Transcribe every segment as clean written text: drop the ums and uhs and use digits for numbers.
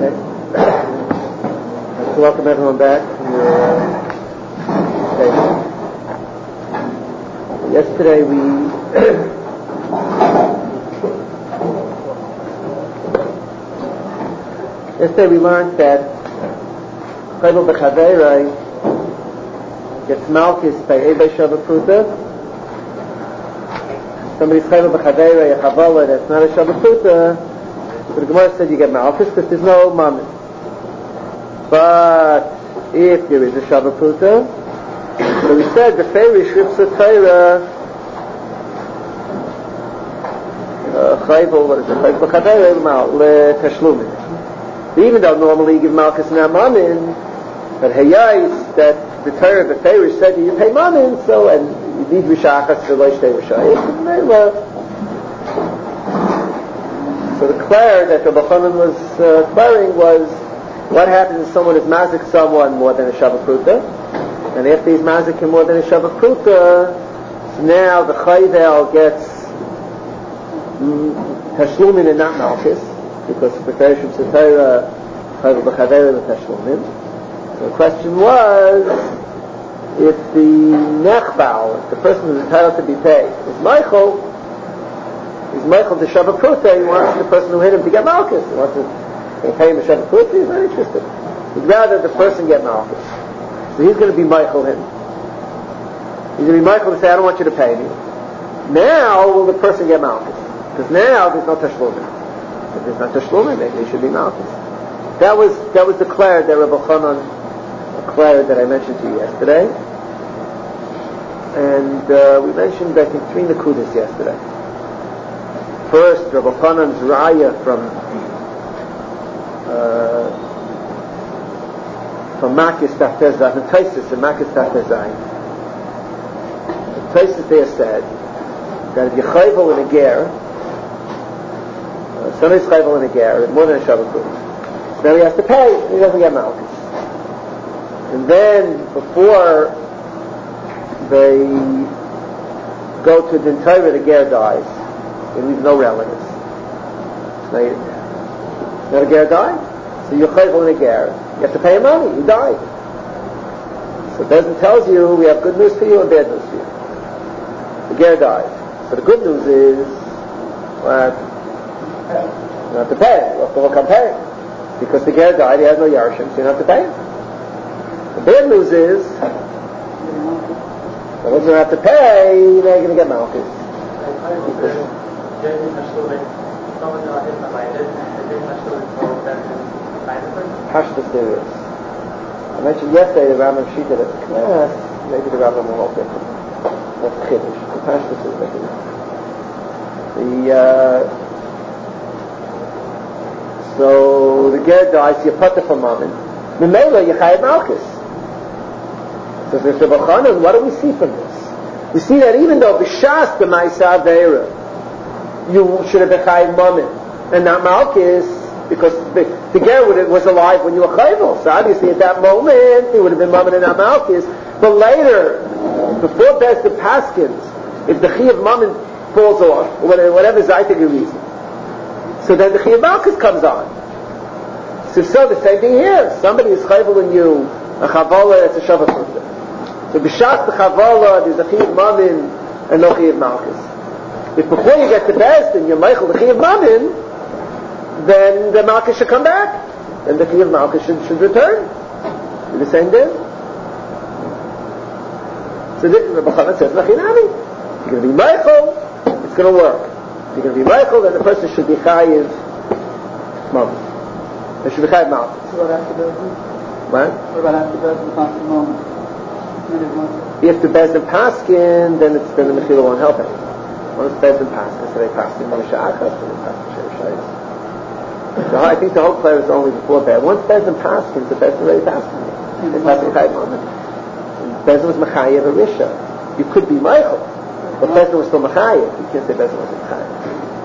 Okay. Let's welcome everyone back. Yesterday we learned that Chayvel B'Chaveirei gets malchus by Ebay Shabbat Pruta. Somebody's Chayvel B'Chaveirei, a Chavala that's not a Shabbat Pruta, so the Gemara said you get malchus because there's no mammon. But if there is a Shabbat Pruta, so we said the Ferish Ripsa Torah Chayvel, what is it? Chayvel B'Chaveirei L'Tashlumin. Even though normally you give malchus and not mammon, but Hayais that the Torah the Ferish said that you pay mammon, so and you need Rishachas to Leishtei Rishayis. So the Clare that Rabbi Chanan was declaring was what happens if someone is mazik someone more than a Shabbat Pruta, and after he's mazik him more than a Shabbat Pruta, so now the Chayvel gets Tashlumin and not malchus, because the Ferish of Torah Chayvel B'Chaveirei L'Tashlumin. So the question was, if the Nechbal, if the person who's entitled to be paid, is Michael to Shabbat Pruta, he wants the person who hit him to get malchus. He wants to pay him a Shabbat Pruta, he's not interested. He'd rather the person get malchus. So he's going to be Michael him. He's going to be Michael to say, I don't want you to pay me. Now will the person get malchus? Because now there's no Tashlumin. If there's no Tashlumin, maybe he should be malchus. That was declared that Rabbi Chanan declared that I mentioned to you yesterday. And we mentioned, I think, 3 Nakudas yesterday. First, Rabbi Chanan's Raya from Makis Taftezah, and Taisus and Makis Taftezah. Taisus there said that if you chayvel in a ger, somebody's chayvel in a ger, more than a Shabbat Pruta, so now he has to pay, and he doesn't get malchus. And then, before they go to Din Torah, the ger dies. He leaves no relatives. Now the ger died, so you're chayvel in a ger. You have to pay him money. He died. So Bezdin tells you, we have good news for you and bad news for you. The ger died. So the good news is, well, you don't have to pay him. We'll come pay him. Because the ger died, he has no yarshim, so you don't have to pay him. The bad news is, once you don't have to pay, now you're going to get malchus. Pashtus there is. I mentioned yesterday the Rambam Shita at the class, maybe the Rambam will hold different. That's Chiddush. The Pashtus is different. So the ger dies, you put it for mammon. The Mela, you chayav malchus. So there's Rabbi Chanan, what do we see from this? We see that even though b'shas the Ma'isa Aveira, you should have been chayav mammon and not malchus, because the ger was alive when you were chayvel. So obviously at that moment, it would have been mammon and not malchus. But later, before Bezdin Paskins, if the chayav mammon falls off, or whatever zaytig reason, so then the chayav malchus comes on. So the same thing here. Somebody is chayvel in you, a chavala, it's a Shabbat Pruta. So b'shas the chavala, there's a chayav mammon and no chayav malchus. If before you get to Bezdin, you're Michael the chayav mammon, then the malchus should come back, and the chayav malchus should return. The same day. So this Rabbi Chanan says, Nachinami, you're going to be Michael, it's going to work. If you're going to be Michael, then the person should be chayav mammon. They should be chayav malchus. What about after Bezdin? What? What about after Bezdin Paskin moment? If the Bezdin Paskin, then the Mechila won't help him. Once Bezdin Paskin, so they Paskin Moshe Achas, so they Paskin Shayis. So I think the whole player is only before Bezdin. Once Bezdin Paskin, the Bezdin already Paskin. They Paskin Chayav moment. Bezdin was Machayev Arisha. You could be Michael, but Bezdin was still Machayev. You can't say Bezdin wasn't Machayev.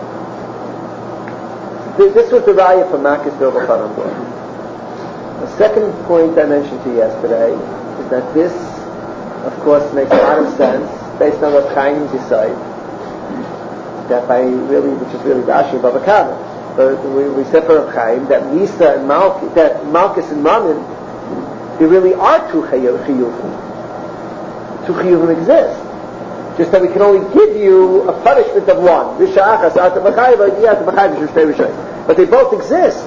This was the raya for Makis Rabbi Chanan. The second point I mentioned to you yesterday is that this, of course, makes a lot of sense based on what Chaim decide, that by really, which is really Rashi Bava Kama, we said for Reb Chaim that Misa and Malchus and Mammon, there really are two chiyuvim. Two chiyuvim exist. Just that we can only give you a punishment of one. But they both exist.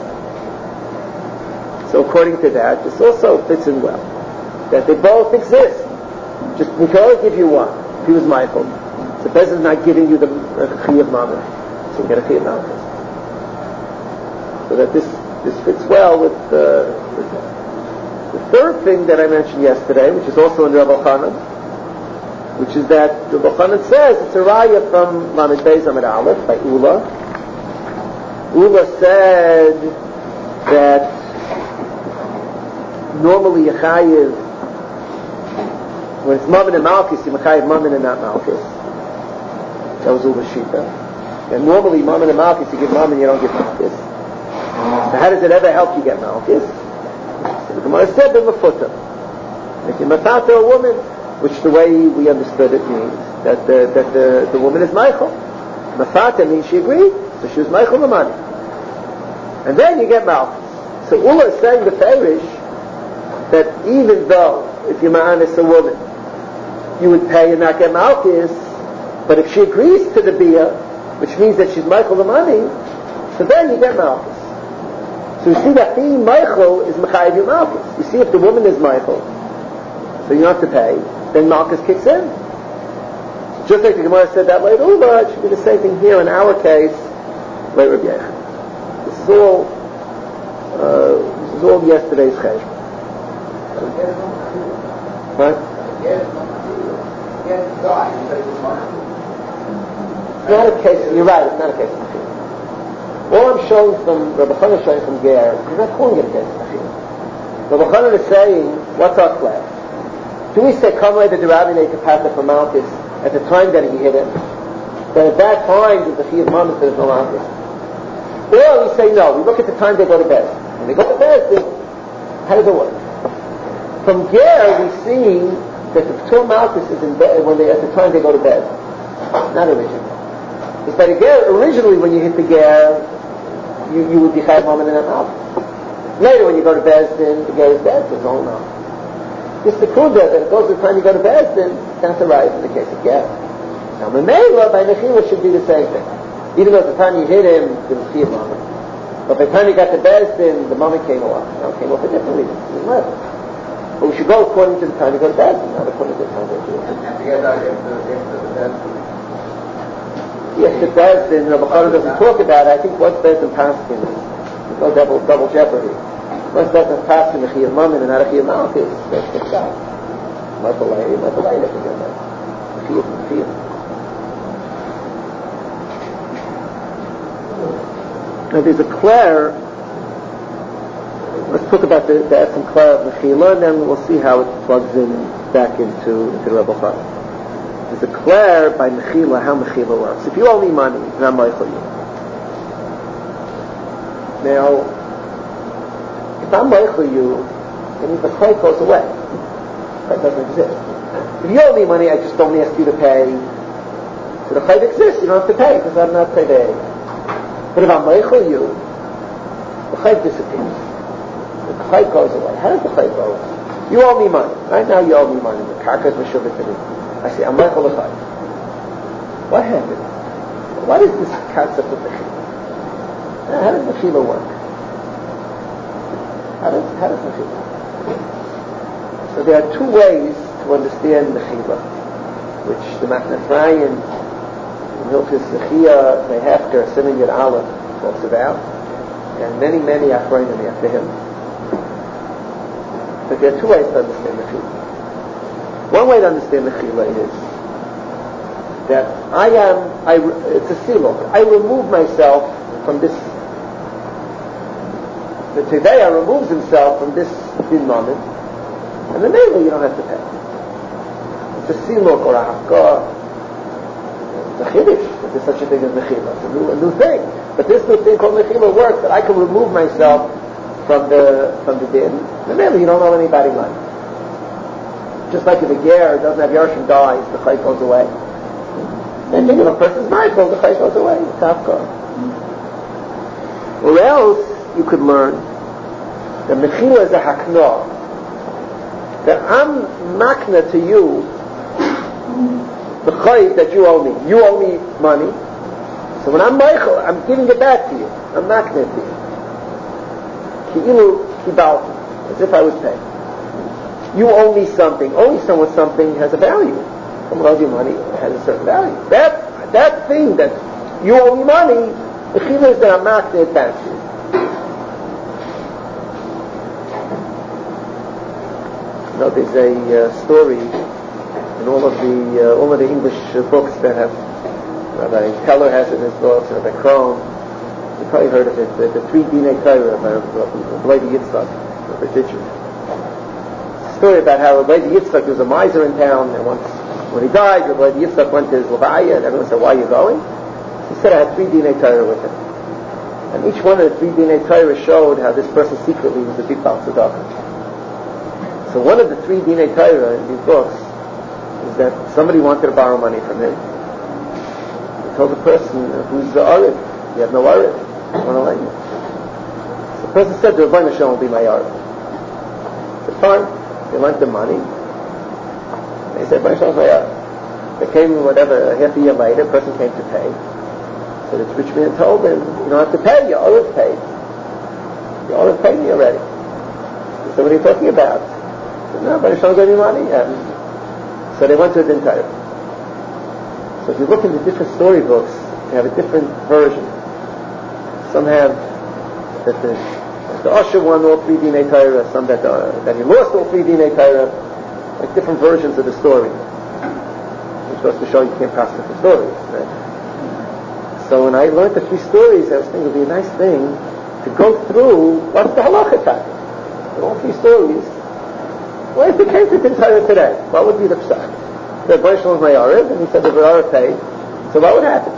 So according to that, this also fits in well. That they both exist. Just we can only give you one. If he was Michael, so Bezin is not giving you the chiyuv Mammon. So you get a chiyuv Malchus. So that this fits well with that. The third thing that I mentioned yesterday, which is also in Rabbi Chanan, which is that Rabbi Chanan says it's a raya from Lamed Beis Amud Aleph by Ula. Ula said that normally Yechayiv, when it's Mammon and Malchus, you Yechayiv Mammon and not Malchus. That was Ula's shita. And normally Mammon and Malchus, you give Mammon, you don't give Malchus. So how does it ever help you get Malchus? So the Gemara said the Mafuta. If you matata a woman, which the way we understood it means that the woman is Michael. Mafata means she agreed, so she was Michael the money. And then you get Malchus. So Ula is saying the Farish that even though if you're ma'anis a woman, you would pay and not get Malchus, but if she agrees to the bia, which means that she's Michael the money, so then you get Malchus. So you see that being Michael is Mechayiv your Malchus. You see if the woman is Michael, so you don't have to pay, then Malchus kicks in. Just like the Gemara said that later, it should be the same thing here in our case, later Rabbi Yechon. This is all yesterday's cheshbon. Right? It's not a case, you're right, it's not a case of Mechila. All I'm showing from, Rabbi Chanan is showing from Ger, he's not calling it a case of Mechila. Rabbi Chanan is saying, what's our class? Do we say, come later, the Rabbi Nekapata for Malchus at the time that he hit him? That at that time, there's a chiyuv Mammon, there's no Malchus. Or we say, no, we look at the time they go to bed. When they go to bed, how does it work? From Ger, we see that the P'tur Malchus is in bed at the time they go to bed. Not originally. Because by the Ger, originally when you hit the Ger, you would be Chayav Mammon in that Malchus. Later when you go to Bezdin, the Ger is dead, so it's all Malchus. Just the Kunda, that it goes to the time you go to Bezdin, that's a right in the case of Ger. Now Memela, by Mechila, should be the same thing. Even though at the time you hit him, there was Chayav Mammon. But by the time you got to Bezdin, the Mammon came off. Now it came off a different reason. It was left. But we should go according to the time you go to Bezdin, not according to the time you go to Bezdin. Yes, the Bezdin, Rabbi Chanan doesn't talk about it. I think what's Bezdin Paskin, there's no double jeopardy. Once Bezdin Paskin, a Chayav Mammon and not a Chayav Malchus, that's the shot. Michael Lay, if you get that. Chayav. Now there's a Claire. Let's talk about the Etzem Claire of Mechila, and then we'll see how it plugs in back into Rabbi Chanan. There's a Claire by Mechila, how Mechila works. If you owe me money, then I'm Michael you. Now, if I'm Michael you, that means the Clay goes away. That doesn't exist. If you owe me money, I just don't ask you to pay. So the Clay exists, you don't have to pay, because I'm not paying. But if I'm Michael you, the Clay disappears. The Clay goes away. How does the Clay go away? You owe me money. Right now you owe me money. The Karkas Meshuvah to me. I say, I'm Michael the Clay. What happened? What is this concept of Mechila? How does Mechila work? How does Mechila work? So there are two ways to understand Mechila, which the Matnas Ryan in Hilchos Zechiyah Mehefker Siman Yud Aleph talks about, and many Achronim after him. But there are two ways to understand Mechila. One way to understand Mechila is that it's a silok. I remove myself from this. The Teveya removes himself from this din moment, and then maybe you don't have to pay. It's a silok or a hafkah. It's a chiddush that there's such a thing as Mechila. It's a new thing. But this new thing called Mechila works that I can remove myself from the din, and maybe you don't owe anybody money. Just like if a ger doesn't have Yarshim dies, the chayt goes away. Then think if a person's mindful, the chayt goes away. It's hafkah. Or else you could learn that mechila is a hakna. That I'm makna to you the chayv that you owe me. You owe me money. So when I'm meichel, I'm giving it back to you. I'm makna to you. Ki'ilu kibalti, as if I was paid. You owe me something. Owing someone something has a value. Someone owes you money, it has a certain value. That thing that you owe me money, the chila is that I'm makna it back to you. You know, there's a story in all of the English books that have Rabbi Keller has it in his books, Rabbi Krohn. You probably heard of it, the 3 Dinei Torah by Rabbi Yitzchak, Rabbi Ditcher. It's a story about how Rabbi Yitzchak was a miser in town, and once when he died, Rabbi Yitzchak went to his levaya, and everyone said, "Why are you going?" He said, "I had 3 Dinei Torah with him." And each one of the 3 Dinei Torah showed how this person secretly was a big Baal Tzedakah. So one of the 3 Dinei Torah in these books is that somebody wanted to borrow money from him. He told the person, "Who's the Arif? You have no Arif. I want to lend you." So the person said, "The Rebbeinu Shalom will be my Arif." He said, "Fine." They lent the money. They said, "Rebbeinu Shalom is my Arif." They came, whatever, half a year later, the person came to pay. So this rich man told him, "You don't have to pay, your Arif paid. Your Arif paid me already." He said, "What are you talking about?" He said, "No, Rebbeinu Shalom gave me money." So they went to a Din Torah. So if you look in the different storybooks, they have a different version. Some have that the Usher won all 3 Dinei Torah, some that he lost all 3 Dinei Torah, like different versions of the story. Which goes to show you can't pass different stories, right? So when I learned the 3 stories, I was thinking it would be a nice thing to go through what's the halacha topic. All 3 stories. Well, if it came to Din Torah today, what would be the psak? The Rebbeinu Shalom was my Arif, and he said the Arif paid. So what would happen?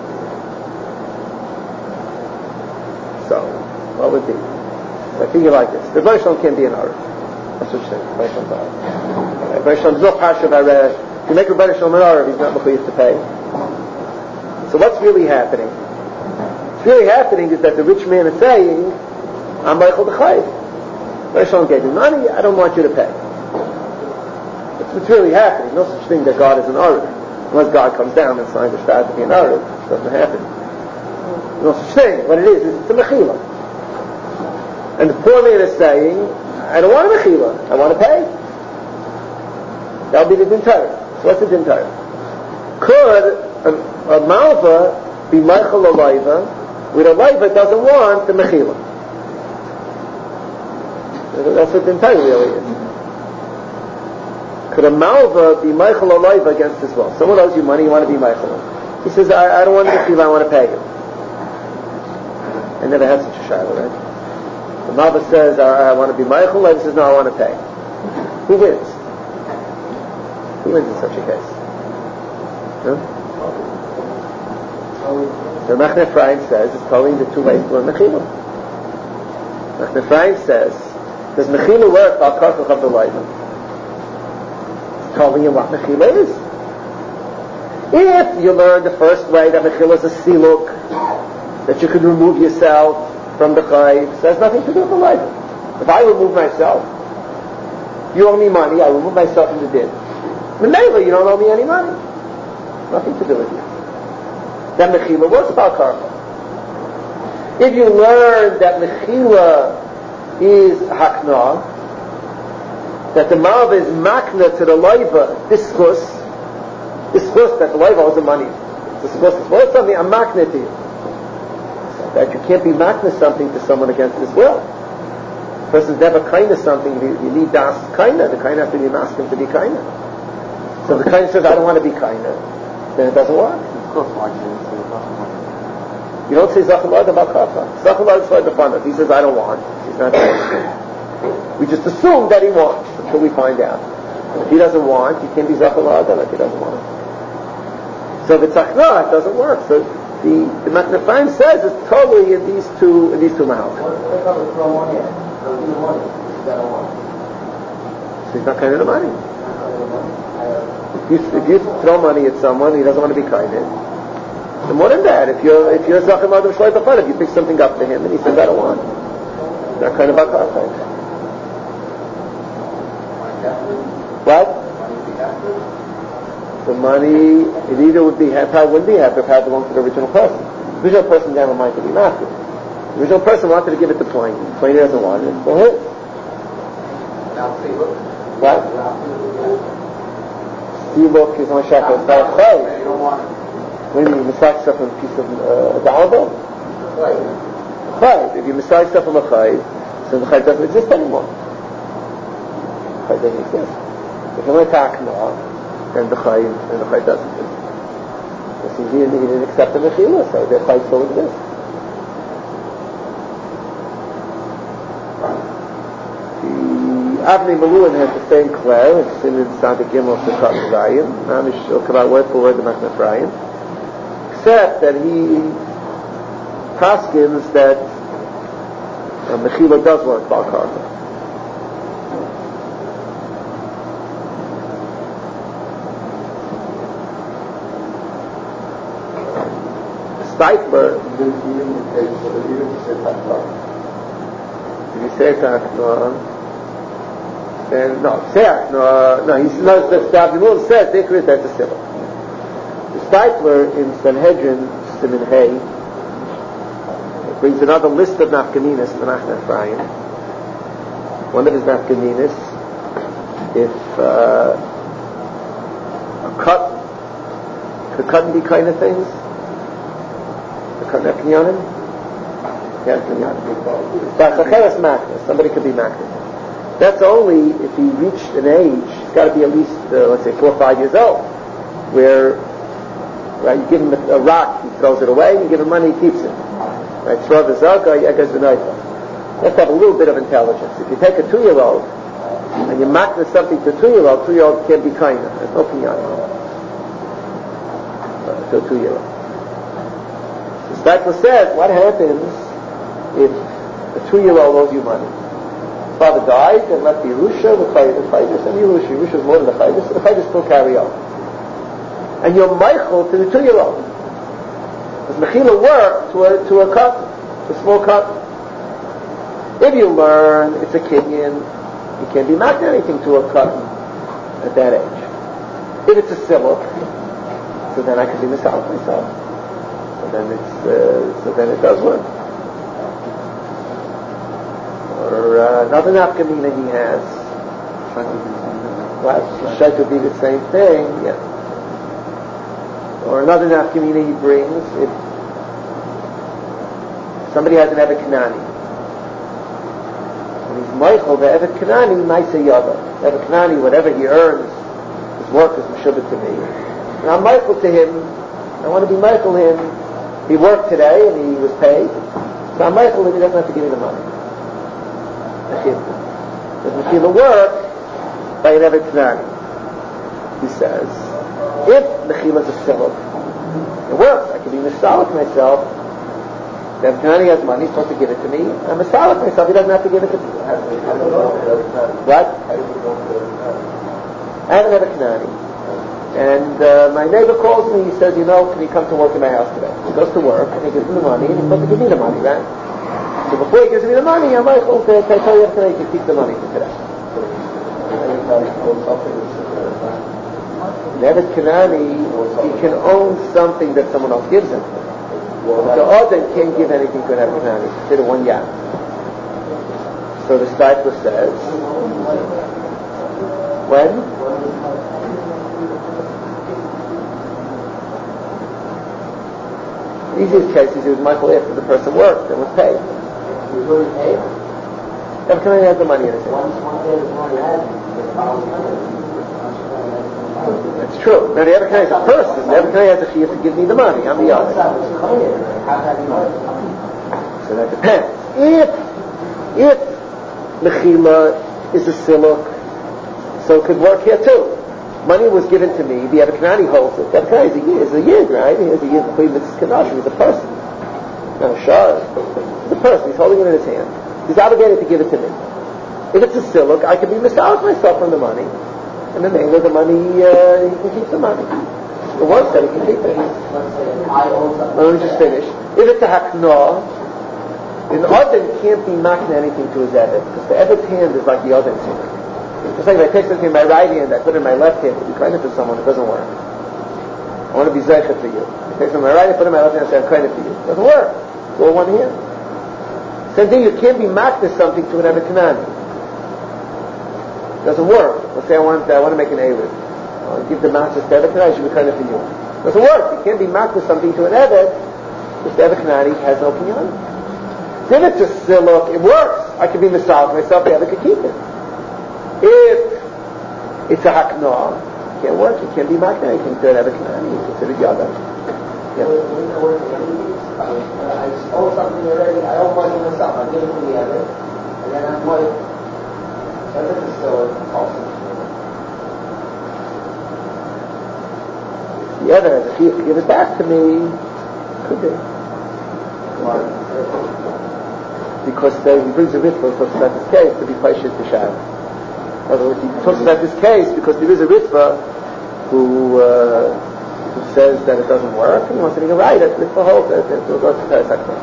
So, what would be? I think you like this. The Rebbeinu Shalom can't be an Arif. That's what you say. The Rebbeinu Shalom's Arif. The Rebbeinu Shalom Zoch Hashav Arif. If you make a Rebbeinu Shalom an Arif, he's not mechuyev to pay. So what's really happening? What's really happening is that the rich man is saying, "I'm Michael the Chayv. Rebbeinu Shalom gave you money, I don't want you to pay." That's what's really happening. No such thing that God is an Arif. Unless God comes down and signs a shtar to be an Arif, it doesn't happen. No such thing. What it is it's a mechila. And the poor man is saying, "I don't want a mechila. I want to pay." That would be the Din Torah. So what's the Din Torah? Could a malva be meichel a loiva when a loiva doesn't want the mechila? That's what Din Torah really is. Could a malva be meichel a loiva against his will? Someone owes you money, you want to be meichel. He says, I don't want the mechila, I want to pay you. I never had such a shiloh, right? The malva says, I want to be meichel, loiva says, no, I want to pay. Who wins? Who wins in such a case? Huh? So Machne Ephraim says it's totally the 2 ways to learn mechila. Machne Ephraim says, does mechila work al karchach of the loiva? Telling you what mechila is. If you learn the first way that mechila is a siluk, that you can remove yourself from the chayv, so it has nothing to do with the loiva. If I remove myself, you owe me money, I remove myself from the din. Menela, you don't owe me any money. Nothing to do with you. Then mechila works about karma. If you learn that mechila is hakna, that the malva is makna to the loiva, discuss that the loiva owes the money. Discuss something, I'm makna to you. So that you can't be makna something to someone against his will. The person's never kind of something, you need das kinda. The kind has to be masking to be kinda. So if the kind says, I don't want to be kinda, then it doesn't work. You don't say Zachalad about Kafa. Zachalad is like the fun. If he says, I don't want, he's not doing it. We just assume that he wants until we find out. If he doesn't want, he can't be Zachalad, then if he doesn't want. So if it's Achna, it doesn't work. So the Machne Ephraim says it's totally in these two mahals. So he's not kind of the money. If you throw money at someone, he doesn't want to be kind of. And more than that, if you're Zachem Adam Shloit B'Chadav, you pick something up for him, and he says, I don't want it. That kind of apartheid. What? The money, it either would be, probably wouldn't be half, it probably belonged to the original person. The original person never mind to be master. The original person wanted to give it to Pliny. Pliny doesn't want it, it's still his. What? Siluk is on shekel, it's not a chay. When you massage stuff from a piece of dollar bill? Chay. If you massage stuff from a chay, so the chay doesn't exist anymore. The chay doesn't exist. If you're not takna, then the chay doesn't exist. Because he didn't accept the mechila, so the chay still exists. Avnei Malulin has the same clair. It's in the Santa Gimel Sukkot Ryan. Amish will come out word for word the Machnas Ryan. Except that he paskins that Mechila does work Bal Karma. Steitler, if you say Takna, and no, he knows that the Abdul says that's a sibuk. The Steipler in Sanhedrin Simin Hay brings another list of nafkaminas in the Machnas Ephraim. One of his nafkaminas, if a cut could cut be kind of things, the cut nafkanyanim, that's a cheres maknas. Somebody could be maknas. That's only if he reached an age, he's got to be at least, let's say, 4 or 5 years old, where, right, you give him a rock, he throws it away, you give him money, he keeps it. Right, throw the zaka, yagas v'nayfa. You have to have a little bit of intelligence. If you take a 2-year-old, and you makna something to a 2-year-old, 2-year-old can't be kind of. There's no kinyan to a 2-year-old. So Steipler says, what happens if a 2-year-old owes you money? Father died and left the Yerusha, the Chaydus, and Yerusha. Yerusha is more than the Chaydus, so the Chaydus still carry on. And you're Michael to the 2-year-old. Does Mechila work to a cut, to a small cut? If you learn it's a kinyan, you can't be marked anything to a cut at that age. If it's a siluk, so then I can be misal myself. So then it does work. Or another nafkamina he has. Well, Shait would be the same thing, yeah. Or another nafkamina he brings, if somebody has an Evet Kanani, and he's Michael, the Evet Kanani, Maisa Yada. Evet Kanani, whatever he earns, his work is Meshubah to me. And I'm Michael to him, I want to be Michael him. He worked today and he was paid, so I'm Michael and he doesn't have to give me the money. Does Mechila work by an Evet Kanani? He says, if Mechila is a siluk, it works. I can be misalik myself. The Evet Kanani has money, he's supposed to give it to me. I'm misalik myself, he doesn't have to give it to me. What? I have an Evet Kanani. And my neighbor calls me, he says, can you come to work in my house today? He goes to work, and he gives me the money, and he's supposed to give me the money, right? So before he gives me the money, I'm like, okay, I tell you today, you can keep the money for today. The Evet Kanani, he can own something that someone else gives him. But the Odin can't give anything to an Evet Kanani, consider one yad. So the Steipler says, when? The easiest case is he was Michael after the person worked and was paid. He was already paid? Evet Kanani has the money in his hand. Once day the money has That's true. Now the Evet Kanani is a person. The Evet Kanani has a chiyuv to give me the money. I'm the other. So that depends. If Mechila is a siluk, so it could work here too. Money was given to me. The Evet Kanani holds it. The Evet Kanani is a yid, right? He has a yid between Mitzvah Kadash. He's a person. Not a shah. He's a person. He's holding it in his hand. He's obligated to give it to me. If it's a siluk, I can be misalik myself from the money. And then the money, he can keep the money. the works that he can keep it. Let's say I own something. Let me just finish. If it's a hakna, an Odin can't be makna anything to his Eved, because the Eved's hand is like the Odin's hand. Just like if I take something in my right hand, I put it in my left hand, to be kind for someone, it doesn't work. I want to be zeicha for you. I take something in my right hand, put it in my left hand, I say I'm kind for you. It doesn't work. It's all one hand. Same thing, you can't be makna something to an Eved Kanani. It doesn't work. Let's say I want to make an Evid. I want to give the masters to Eved Kanani, I should be kind for you. It doesn't work. You can't be makna something to an Eved, because the Eved Kanani has no kinyan. If it's a siluk, it works. I can be misal myself, the Eved could keep it. If it's a hakna, it can't work. It can't be makna. You can do an Eved Kanani. You consider yada. Yeah. I owe something already. I owe money myself. I give it to the Eved, and then I'm like, Eved is still also. The Eved has a chiyuv to give it back to me. Could be. Because he brings a ritva, he talks about this case, to be paishit b'shav. In other words, he talks about this case because there is a ritva who says that it doesn't work, and he wants to make it right. That ritva holds that it will go to Teres HaKna.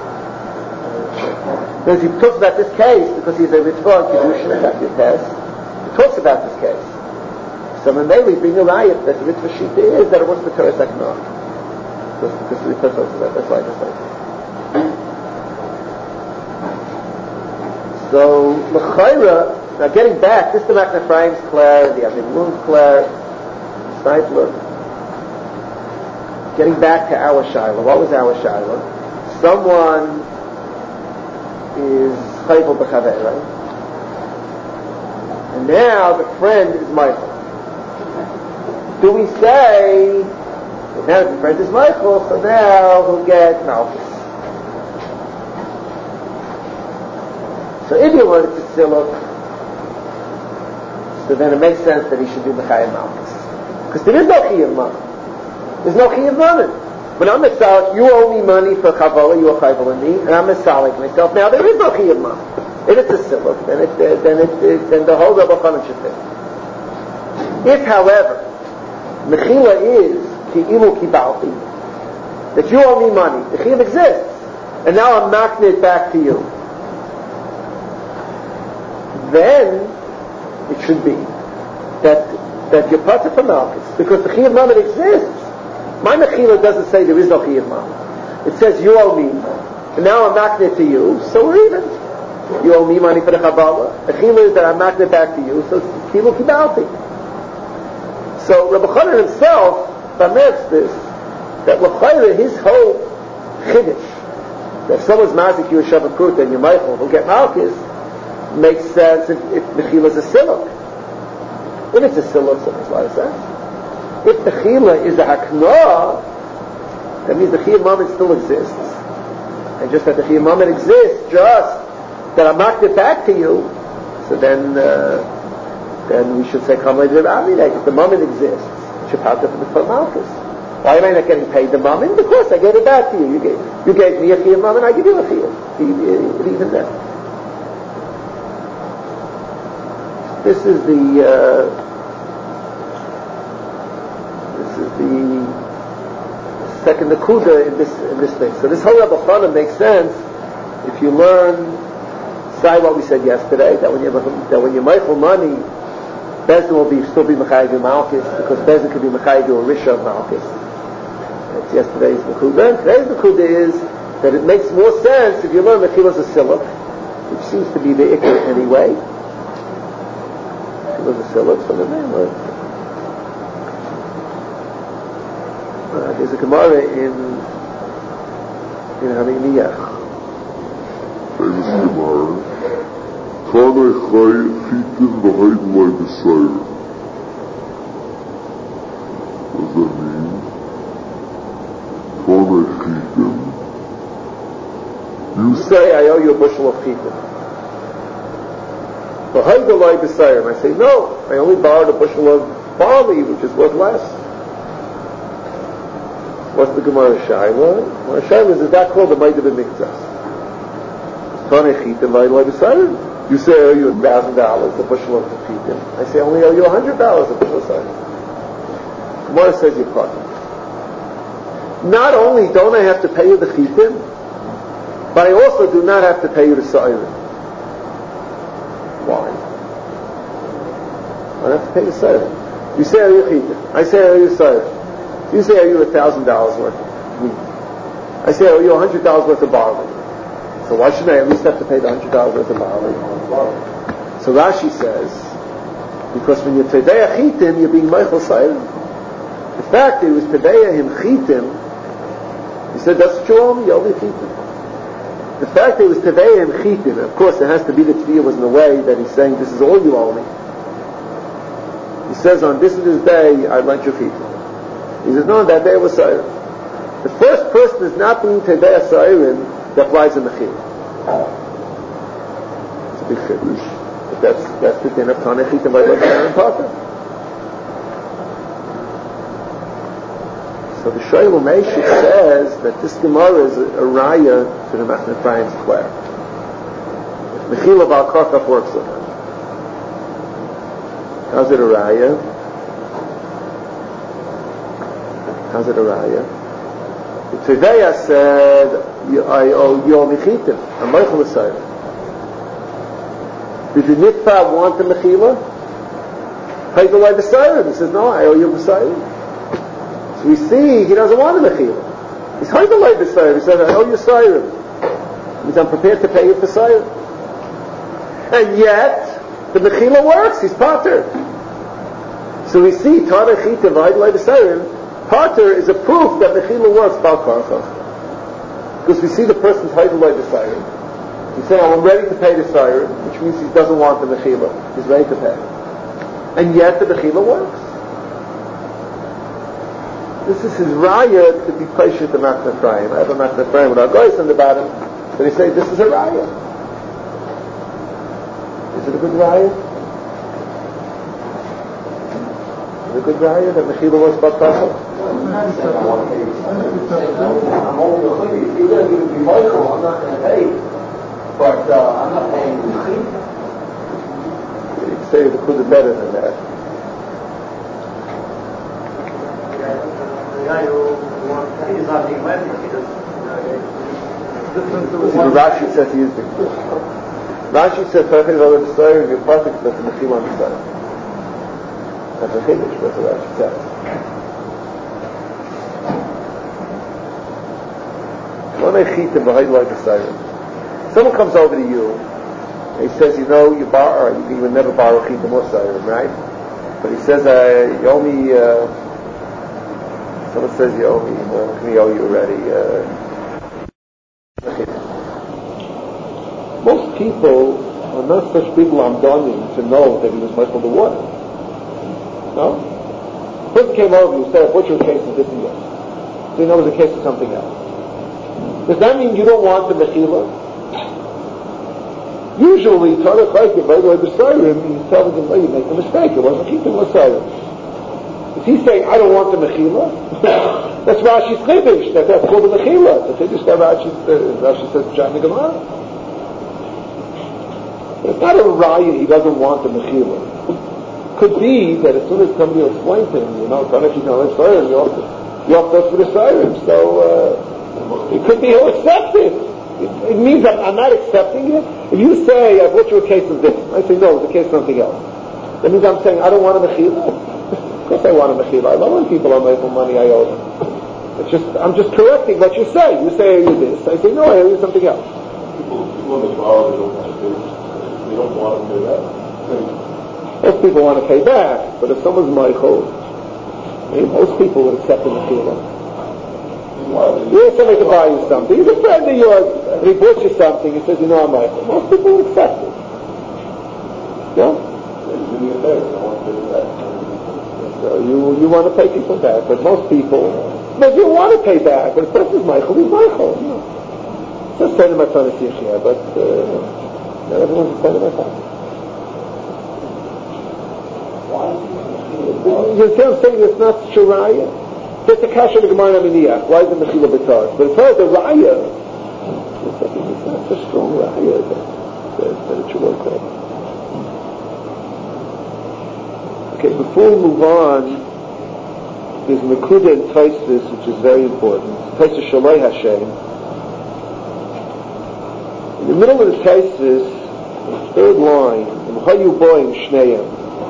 He talks about this case because he's a ritva on Kiddushin and Daf Yutes. He talks about this case. So when they bring a riot that the ritva shita is that it was for Teres HaKna. Because the ritva talks about. That's why I just like it. So, l'chayra, now getting back, this is the Makna Ephraim's clear, the Avnei Milun's clear, Sneipler. Getting back to our Shaila. What was our Shaila? Someone is chayvul b'chaveh, right? And now the friend is Michael. Do we say, well, now the friend is Michael, so now he'll get Malchus? So if you wanted to siluk, so then it makes sense that he should be Mechayim Malchus. Because there is no Chiyuv Mammon. There's no Chiyuv Mammon. When I'm Mesalik, you owe me money for Chavola, you owe Chavola me, and I'm Mesalik myself. Now there is no Chiyuv Mammon. If it's a siluk, then the whole Rabbi Chanan should fit. If, however, Mechila is Ki'ilu Kibalti, that you owe me money, the Chiyuv exists, and now I'm knocking it back to you, then it should be that you're part for Malchus, because the Chiyuv Mammon exists. My Mechila doesn't say there is no Chiyuv Mammon. It says you owe me, and now I'm knocking it to you, so we're even. You owe me money for the Chabala. The Chiyuv is that I'm knocking it back to you, so it's Ki'ilu Kibalti. So Rabbi Chanan himself permits this, that L'chayra, his whole Chiddush, that if someone's mazik you a Shavah Krut and you're Michael, who'll get Malchus, makes sense if Mechila is a siluk. If it's a siluk, so it makes a lot of sense. If the Mechila is a hakna, that means the Chiyuv Mammon still exists. And just that the Chiyuv Mammon exists, just that I'm knocked it back to you, so then we should say, come later, if the Mammon exists, it should have to for Malchus. Why am I not getting paid the Mammon? Because I gave it back to you. You gave me a Chiyuv Mammon, I give you a Chiyuv. Even then. This is the second Nakuda in this thing. So this whole Rabbi Chanan makes sense if you learn, say what we said yesterday, that when you're Michael money, Bezdin will still be Mechayiv Malchus, because Bezdin could be Mechayiv or Risha of Malchus. That's yesterday's Nakuda. Today's Nakuda is that it makes more sense if you learn Mechilas a Siluk, which seems to be the Ikar anyway. Was a siluk, so there's a Gemara in Haniyach. Famous Gemara. Tanei Chai Chitin V'Haid Loi B'Sayr. What does that mean? Tanei Chitin. You say, I owe you a bushel of chitin. I say, no, I only borrowed a bushel of barley, which is worth less. What's the Gemara Shaila? Gemara Shaila is that called the Maida B'Mikzas? You say, I owe you $1,000 a bushel of chitin. I say, I only owe you $100 a bushel of cider. Gemara says you're caught. not only don't I have to pay you the chitim, but I also do not have to pay you the sa'irim. Why? I don't have to pay the sa'irim. You say, are you chitim? I say, are you sa'irim? You say, are you $1,000 worth of wheat? I say, are you $100 worth of barley? So why shouldn't I at least have to pay the $100 worth of barley? So Rashi says, because when you're Tedeya Chitim, you're being Meichel Sa'irim. The fact that he was Tedeya him Chitim, he said, that's what you owe me, you owe me Chitim. The fact that he was Tedeya him Chitim, of course it has to be that Tviyah was in a way that he's saying, this is all you owe me. He says, on this and this day, I lent you Chitim. He says, no, that day was Sa'irim. The first person is not being Tedeya Sa'irim that applies in the Mechil. It's a big chiddush. That's the din of Tanei Chitim by Aaron Potter. So the Shoel Meishik says that this Gemara is a raya to the Machne Ephraim's square. If Mechila Bal Karkaf works on it. How's it a raya? How's it a raya? The Tedeya said, I owe you me Chitim. I'm Meichel L'Sayim. Did the Nitfa want the Mechila? Pay the way B'Sayim. He says, no, I owe you B'Sayim. So we see he doesn't want the Mechila. He's paid the way B'Sayim. He says, I owe you Sayim. He means I'm prepared to pay you for Sayim. And yet, the Mechila works. He's Pater. So we see Tanei Chitim v'Hayda Lei B'Sayim. Pater is a proof that Mechila works Bal Karchach. Because we see the person's Hayda Lei B'Sayim. He's saying, I'm ready to pay the Sayrim, which means he doesn't want the Mechila. He's ready to pay. And yet the Mechila works. This is his raya to be patient with the Machne Ephraim. I have a Machne Ephraim with our guys on the bottom, but he say, this is a raya. Is it a good raya? Is it a good raya that Mechila works Bal Karchach? I'm only if you're going to be Michael, I'm not going to pay. But I'm not paying the Chitim. You can say the Kudah better than that. The guy who wants to pay is not being lent. Rashi says he is being Rashi says, Farchid V'Alei B'Sayim, you're perfect, that's the Mechila on the side. That's a Chiddush, that's what Rashi says. Tanei Chitim v'Hayda Lei B'Sayim. Someone comes over to you, and he says, you know, you would never borrow Chitim or Sayrim, right? But he says, you owe me, someone says you owe me, well, can he owe you already? Most people are not such big lamdonim to know that he was Michael the water. No? The person came over, you said, what's your case of this and this? So you know it was a case of something else. Does that mean you don't want the Mechila? Usually, Tanei Chitim v'Hayda Lei B'Sayim, he's telling him, you make a mistake, it wasn't Chitim or Sayim. Is he saying, I don't want the Mechila? That's Rashi's Chiddush, that's called the Mechila. The Chiddush that Rashi says, Pshat in the Gemara. It's not a raya, he doesn't want the Mechila. Could be that as soon as somebody will explain to him, you know, Tanei Chitim v'Hayda Lei B'Sayim, you have to us for the Sayim, so it could be he'll accept it. It means I'm not accepting it. If you say, I brought you a case of this, I say, no, it's a case of something else. That means I'm saying, I don't want a Mechila. Of course I want a Mechila. I love when people are making money I owe them. It's just, I'm just correcting what you say. You say, I owe you this. I say, no, I owe you something else. People on the borrow, they don't want to pay back. Most people want to pay back, but if someone's Michael, most people would accept the Mechila. You have somebody to buy you something. He's a friend of yours, and he bought you something. He says, you know, I'm Michael. Most people will accept it. Yeah? Give me a favor, I want to pay you back. So you want to pay people back, but most people, but you want to pay back. But if the person is Michael, he's Michael. It's not saying to my son it's Yeshua, but not everyone's a saying to my son. You see what I'm saying? It's not Shariah. That's the Kasha of the Gemara Miniyach. Why is the Mechila B'Tar? But as far as the Raya, it's not such a strong Raya that it should work out. Okay, before we move on, there's an Akuda in Tosfos which is very important. Tosfos Shaloi Hashem. In the middle of the Tosfos, the third line, M'chayu boim shneim.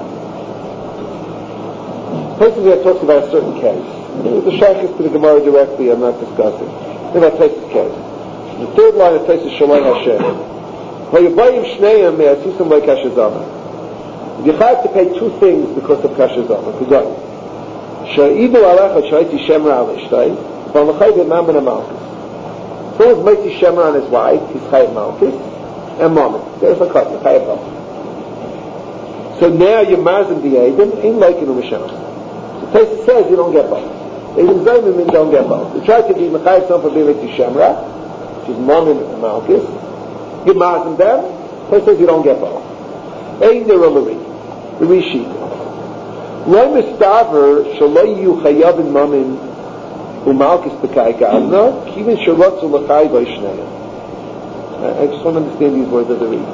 Tosfos here talks about a certain case. The shaykhis to the Gemara directly, I'm not discussing. Think about Tosfos' case. The third line of Tosfos Shaloi Hashem. M'chayu boim shneim me'asusam like Hashazama. You have to pay two things because of Kashazama. Sha'idu alecha shaiti shemra al ishtay, v'alachai b'mamon malchus. Someone's mighty shemra on his wife, he's chayav malchus, and mammon. There's a cut, chayav malchus. So now you're mazim the Eidim, ain't like in the Misham. So Tosfos says you don't get both. Eidim Zayim don't get both. You try to be mechayav someone for being mighty shemra, which is mammon and malchus, you mazim them, Tosfos says you don't get both. Ein derolari. The Rishi. Lo mistaver shelo yu chayav in mamin umalkis b'kai gavna kivin sherotzu l'chai v'ishnei. I just want to understand these words of the Ri.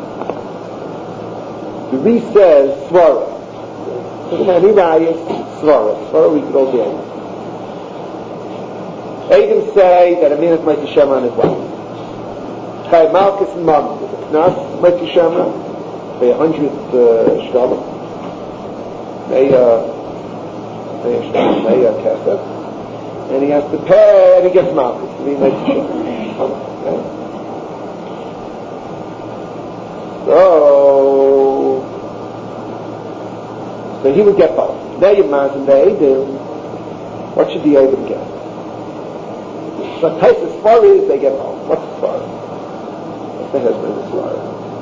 The Ri says svara. Look at any rayas svara. Svara we could all do. Eidim say that a man is mighty shemra on his wife. Chayav malkis and mamin. Not mighty shemra. Pay 100 shkalim, pay kesef, and he has to pay, and he gets malchus. And he makes sure. Okay. So he would get both. Now you mazin the Eidim. What should the Eidim get? So Tosfos far is they get both. What's the far? What's the husband of the far?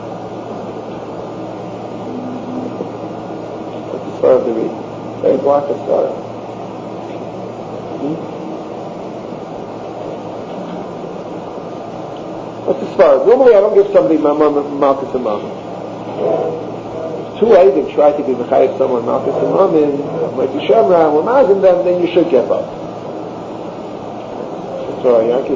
Far of the reed. Very black as far. What's as far? Normally I don't give somebody malchus and mammon. Two Eidim try to be mechayev someone malchus and mammon, like the shemra, and we're mazing them, then you should get both. Sorry, Yankee.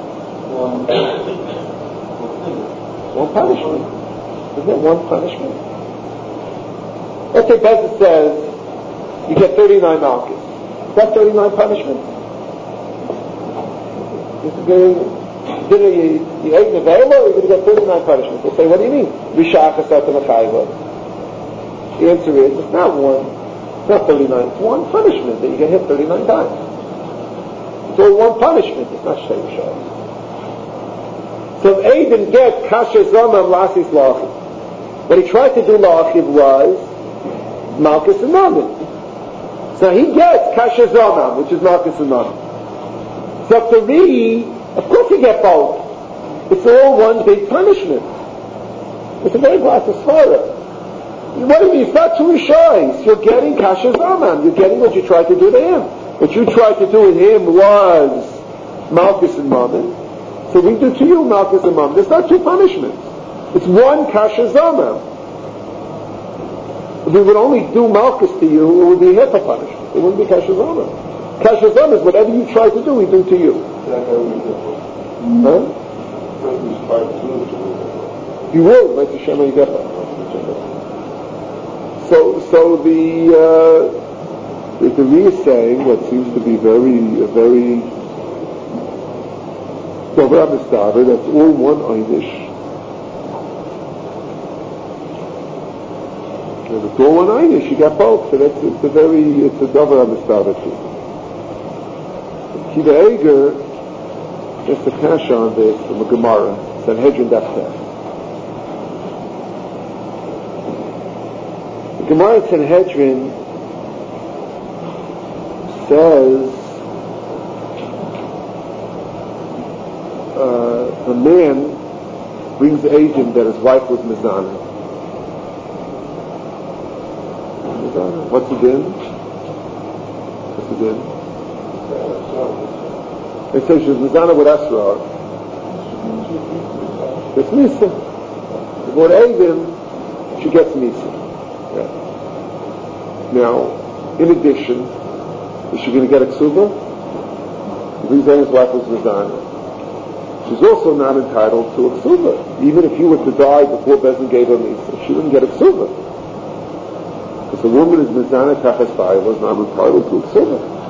One punishment. Isn't it one punishment? Let's say Bezos says you get 39 malchus. Is that 39 punishment? You ate nevela, or you're going to get 39 punishment? They say, what do you mean? The answer is, it's not one. It's not 39. It's one punishment that you get hit 39 times. It's all one punishment. It's not Shtei Rishayos. So Eidim get kasher zomam lasis la'achiv. What he tried to do la'achiv was malchus and mammon. So he gets kasher zomam, which is malchus and mammon. So for me, of course you get both. It's all one big punishment. It's a very glass of svara. What do you mean? It's not two rishayos. You're getting kasher zomam. You're getting what you tried to do to him. What you tried to do with him was malchus and mammon. So we do to you malchus and mammon. There's not two punishments. It's one kasher zomam. If we would only do malchus to you, it would be half a punishment. It wouldn't be kasher zomam. Kasher zomam is whatever you try to do, we do to you. Huh? You will, like the Shema Yigefa. So the Ri is saying what seems to be very Dover HaMistaver, that's all one einish. And it's all one einish, you got both, so it's a Dover HaMistaver too. Kiva Eger, just a kasha on this from a Gemara, Sanhedrin Daf. The Gemara in Sanhedrin says a man brings Eidim that his wife was Mizana. What's the din? They say she was Mizana with Asrar. It's Misa. The word Eidim, she gets Misa. Yeah. Now, in addition, is she going to get a ksuba? His wife was Mizana. She's also not entitled to a ksuba. Even if he were to die before Bezin gave her Misa, she wouldn't get a ksuba. Because a woman is Mizana Tachas Ba'ila is not entitled to a ksuba.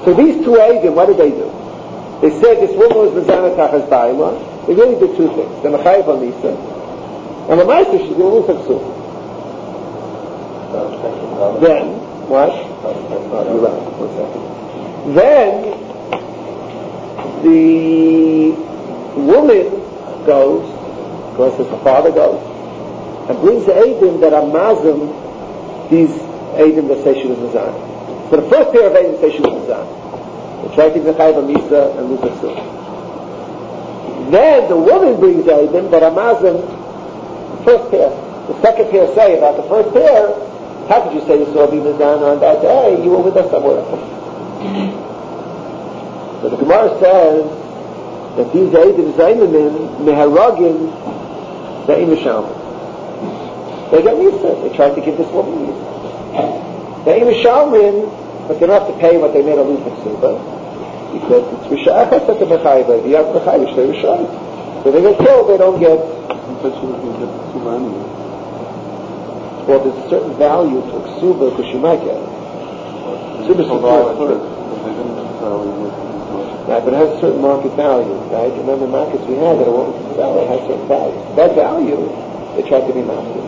So these two Eidim, what did they do? They said this woman was Mizana Tachas Baila. They really did two things. They're Mechayev on Misa, and the Ma'aser she's going to lose her Ksuba. Then, what? You're right. 1 second. Then the woman goes, of course, as the father goes, and brings the Eidim that are Mazim, these Eidim that say she was Mizana. So the first pair of Eidim say she was Mizana. They try to give Mechayev on Misa and lose her Ksuba. Then the woman brings Eidim that are Mazim, the first pair. The second pair say about the first pair, how could you say you saw me Mizana on that day? You were with us somewhere else. So the Gemara says that these Eidim Zaymanim Meharagim Zayim Mishalmin. They got Misa. They tried to give this woman Misa. Zayim Mishalmin, but they don't have to pay what they made a lose the Ksuba. Because it's Rishah Echad at the Mechayev, you have Mechayev, they Rishah. So they get killed, they don't get. Well, there's a certain value to Ksuba because you might get it. Ksuba is right, but it has a certain market value, right? Remember markets we had that are what we can sell, it has certain value. That value, they try to be master.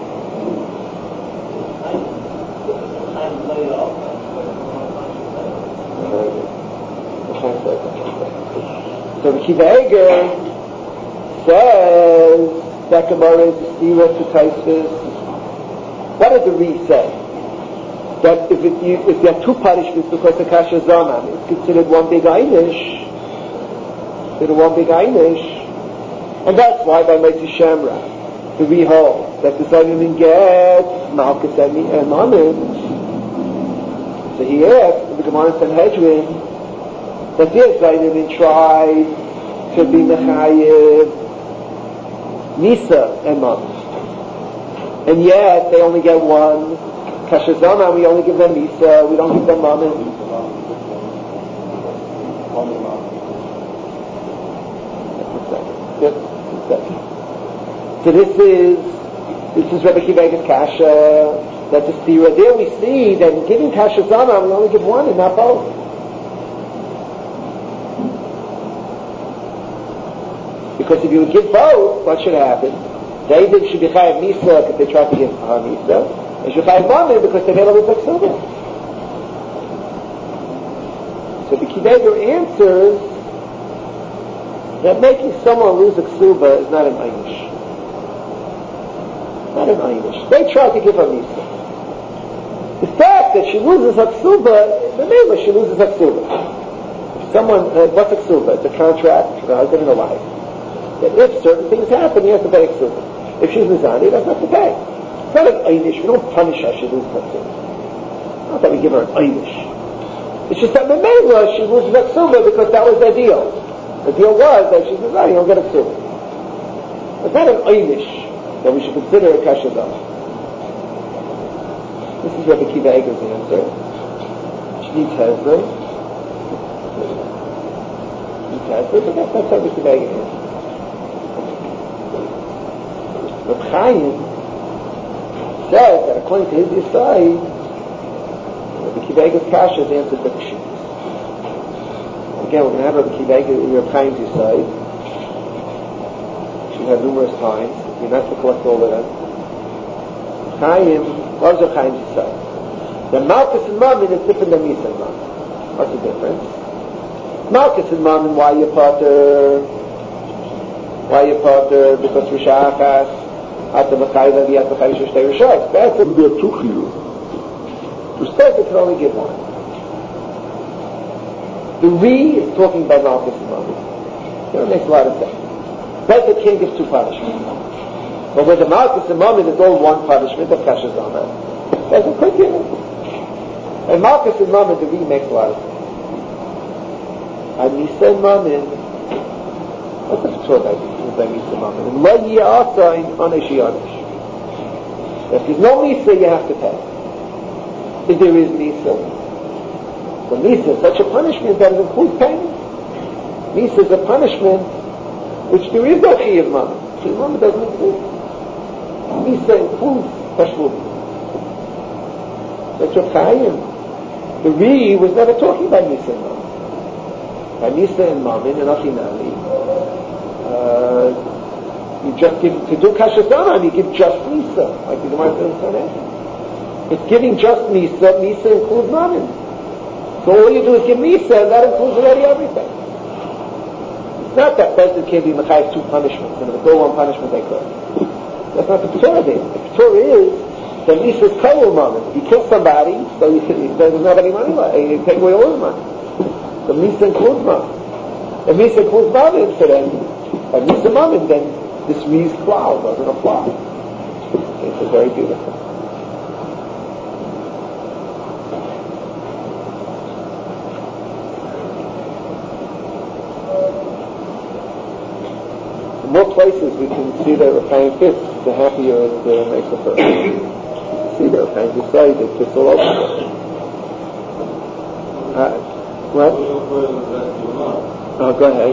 So the Kiva Eger says that Gemara is the Sira to Taisus. What did the Reed say? That if you have two punishments because the Kasha Zaman is considered one big Einish, and that's why by Meitzi Shamra the Reed holds that the Zayim gets Malkus and Mammon. So he asked the Gemara Sanhedrin that this Zayim tried to be Mechayev Nisa and Mammon, and yet they only get one Kashazama. We only give them Nisa, we don't give them Mammon. So this is Rebbe Kiva Eger's Kasha. That's a Sira. There we see that in giving Kashazama we only give one and not both. Because if you would give both, what should happen? David should be chayav Nisa if they try to give Nisa, and should chayav Mammon because they made a little Ksuba. So the Kiva Eger answers that making someone lose a Ksuba is not an Einish. Not an Einish. They try to give her Nisa. The fact that she loses a Ksuba, the neighbor she loses a Ksuba. If someone, what's a Ksuba? It's a contract for the husband and the wife. That if certain things happen, he has to pay a Ksuba. If she's Mizani, he doesn't have to pay. It's not an Einish. We don't punish her, she loses a Ksuba. Not that we give her an Einish. It's just that the neighbor, she loses a Ksuba because that was their deal. The deal was that she's Mizani, you don't get a Ksuba. It's not an Einish that we should consider a Kashazama. This is Rebbe Kiva Eger's answer. Shneet Hezbollah. But that's not Rebbe Kiva Eger's answer. Reb Chaim says that according to his side, Rebbe Kiva Eger's Kasha is answered by the Shneet. Again, we're going to have Rebbe Kiva Eger, Reb Chaim's side. She's had numerous times. You're not to collect all of them. Chaim, what was Reb Chaim's side? The Malkus and Mammon is different than Misa and Mammon. What's the difference? Malkus and Mammon, why you potter? Because Rishah Achas at the Mechayev and the at Mechayev Shtei Rishos. That's it. There are two chiyuvs. Who says they can only give one? The Re is talking about Malkus and Mammon. It makes a lot of sense. But the king gives two punishments. But with the Malkus and Mammon, it's all one punishment of Kashazama. There's a quick in it. And Malkus and Mammon, the Re makes a lot of sense. And Nisa and Mammon, what's the Torah by Nisa and Mammon? And Lo Yiyasa in Onesh Yonesh. If there's no Nisa, you have to pay. If there is Nisa, so Nisa is such a punishment that it includes payment. Nisa is a punishment which there is no Chiyuv Mammon. Chiyuv Mammon doesn't include. Nisa includes Tashluv. That's Reb Chaim. The Ri was never talking about Nisa and Mammon. By Nisa and Mammon and Achinami, you just give, to do Kasha Zaman, you give just Nisa, like the Gemara says in Sanhedrin. It's giving just Nisa, Nisa includes Mammon. So all you do is give Nisa, and that includes already everything. It's not that person can't be Mechayiv two punishments, and if it's all one punishment they could. That's not the Torah there. The Torah is that Nisa is Kayil Mammon. If you kill somebody, so there's not any money left. You take away all the money. So Nisa includes Mammon. If Nisa includes Mammon, so then, by Nisa Mammon, then this Ri's cloud doesn't apply. Okay, so very beautiful. The more places we can see that Raphaim fits, the happier it makes a person. See that Raphaim decided it fits all over. What? Oh, go ahead.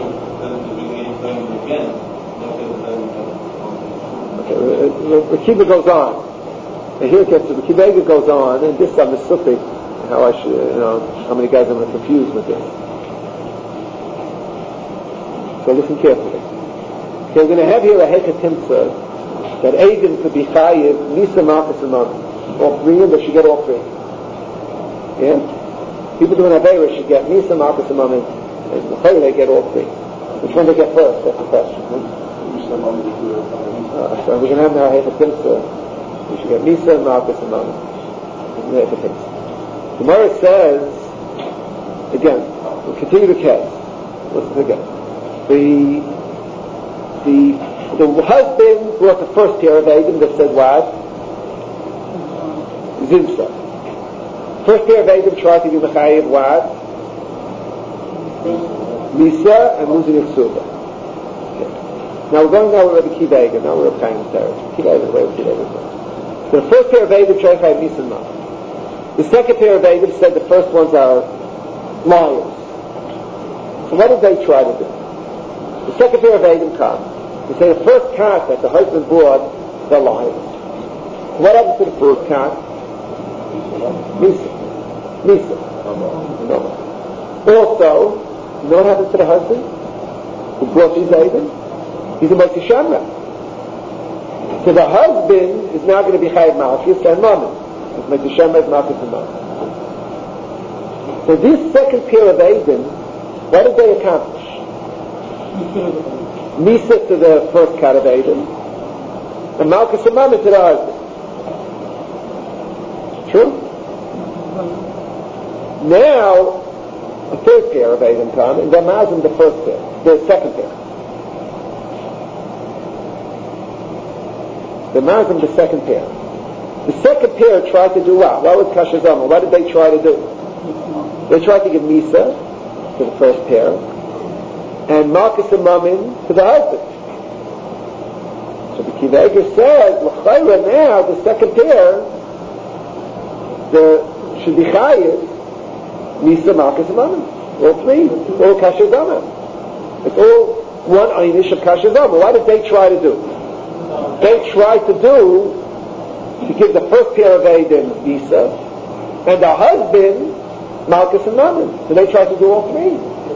Okay, Rekiva goes on. And here it gets to Rekiva goes on, and this I'm specific how I should, how many guys I'm going to confuse with this. So listen carefully. Okay, we're going to have here a Hekatimtza that Eidim could be Chayiv, Nisa, Malchus, and Mammon. All three, and they should get all three. Yeah? People doing Aveira should get Nisa, Malchus, and Mammon, and the they get all three. Which one they get first? That's the question. So we're going to have now Hekatimtza. We should get Nisa, Malchus, and Mammon. Hekatimtza. Gemara says, again, we'll continue the case. Listen again. The husband brought the first pair of Eidim that said what? Zimsa. First pair of Eidim tried to be Mechayiv what? Misa and losing Yitzuba. Okay. Now we're going now with Rabbi Kiva Eidim. Now we're Chaim's territory. Kiva Eidim, where Kiva Eidim. So the first pair of Eidim tried to Chayiv Misa and Mammon. The second pair of Eidim said the first ones are liars. So what did they try to do? The second pair of Eidim come. They say the first cat that the husband brought, they're liars. So what happens to the first cat? Misa. No. Also, you know what happens to the husband who brought these Eidim? He's a Moshe Shamra. So the husband is now going to be Chayiv Malchus and Mammon. It's Moshe Shamra is Malchus and Mammon. So this second pair of Eidim, what did they accomplish? Misa to the first cat of Eidim, and Malchus and Mammon to the husband. True? Now, a third pair of Eidim come, and they're Mazim the first pair, the second pair. They're Mazim the second pair. The second pair tried to do what? What was Kasha Zama? What did they try to do? They tried to give Misa to the first pair, and Malchus and Mammon to the husband. So the Kiva Eiger says, L'chayra now, the second pair, should be Chayiv, Misa, Malchus, and Mammon. All three. All Kasha Zama. It's all one Einish of Kasha Zama. What did they try to do? They tried to give the first pair of Eidim Misa, and the husband, Malchus and Mammon. So they tried to do all three.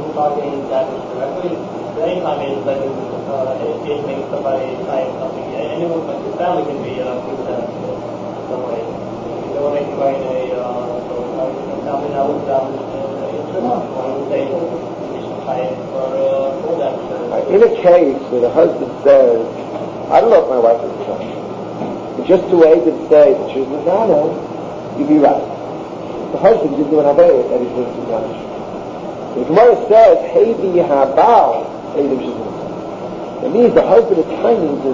Anytime it makes somebody type something, anyone but your family can be some way. You don't make anybody family now would say for that. In a case where the husband says, I don't know if my wife is punished, but just to aid and say that she's Nazana, you'd be right. The husband didn't do an Aveira that he's going to be punished. The Gemara says, Hevi Habal, it means the husband is timing this.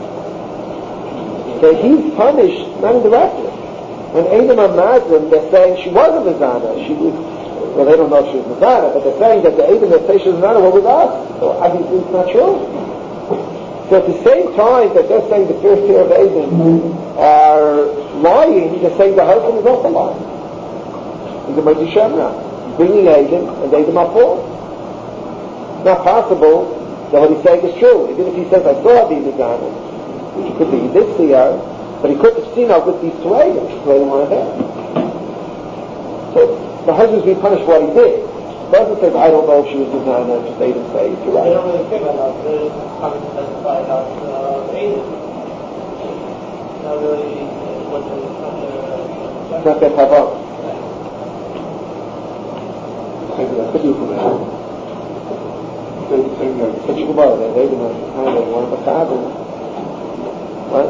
So he's punished, not indirectly. When Eidim are Mazim, they're saying she was a Mazana. Well, they don't know if she was Mazana, but they're saying that the Eidim that say she was Mazana were with us. So obviously it's not true. So at the same time that they're saying the first pair of Eidim are lying, they're saying the husband is also lying. In the Moshe Shemra, bringing Eidim, and Eidim are false. It's not possible that what he's saying is true. Even if he says, I saw the Mazana, which could be, he did see her, but he couldn't have seen her with these two Eidim, so they weren't there. So the husband's being punished for what he did. The husband says, I don't know if she was Mizana, just they didn't say, you're right. They don't really care about that. They just come and specify about Aiden. Not really what the... It's not their Kavod. Maybe that's a beautiful man. Such a Gemara, they didn't have time, they wanted the Kavod. What?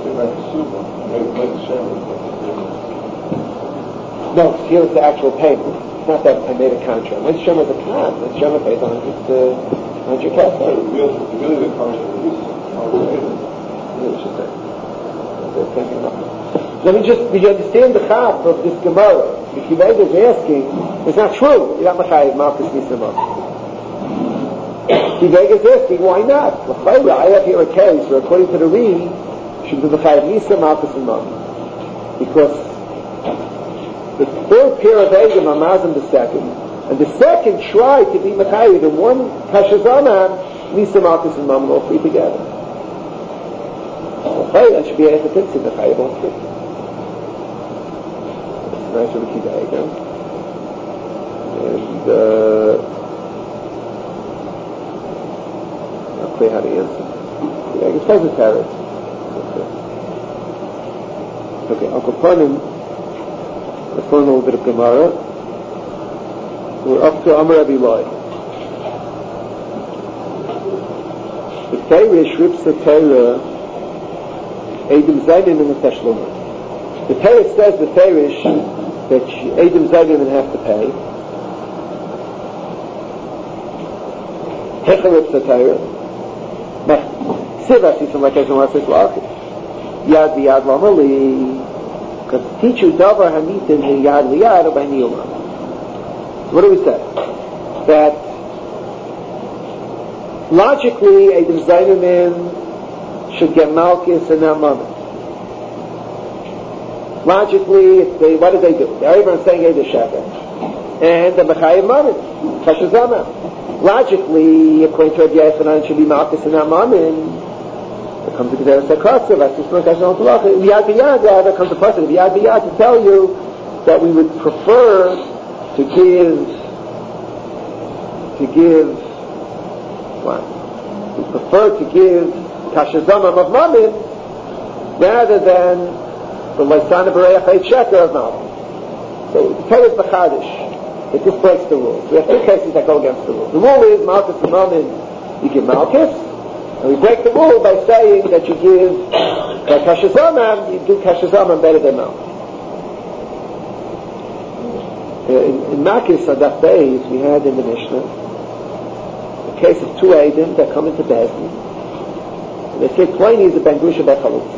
No, here is the actual payment. It's not that I made a contract. When Shema is a con, when Shema pays on your cash. Really the contract is Let me just, did you understand the chaf of this Gemara? If you guys is asking, it's not true. You're not Machayev Malkus Nisamah. If you guys is asking, why not? I have here a case where according to the Ri, should be Machayev Nisa Malkus and Mom. Because the third pair of Egim are Mazim the second, and the second tried to be Machayev in one Kashazana, Nisa Malkus and Mom, all three together. That should be a Echetinsi Machayev all three. Nice with the Kidai, and not clear how to answer. Yeah, I guess that's a parrot. Okay, Uncle Panim, let's learn a little bit of Gemara. We're up to Amar Rabbi Lai. The Teirish rips the Teirah, Eidim Zaynim in the Teshlumah. The Teirah says the Teirish that Eidim Zaynim have to pay. Hecha rips the Teirah. Siva sees him like Ezra says, Yad v'yad l'amali. Because teach you davar hamitin yad v'yad or by niyuma. So what do we say? That logically Eidim Zaynim should get Malchus and not Mammon. Logically, what do they do? Everyone's saying Eidim Shaka. And the Machayev Mammon. Kashazama. Logically, according to Rabbi Yochanan, it should be Malchus and not Mammon. There comes a Gezerah Sakratza, that's just not Kashazama Talacha. Yad b'yad, there comes a person of Yad b'yad to tell you that we would prefer to give what? We prefer to give Kashazama of Mammon rather than the Laisana B'reach Eit Sheker of Malchus. So the Torah is B'chadish. It just breaks the rules. We have two cases that go against the rule. The rule is Malchus and Mammon, you give Malchus, and we break the rule by saying that you give Kashazamam, you do Kashazamam better than Malchus. In Makis Adaf Beis, we had in the Mishnah a case of two Eidim that come into Bezdin, and they say Pliny is a Ben Grusha Bechalutza.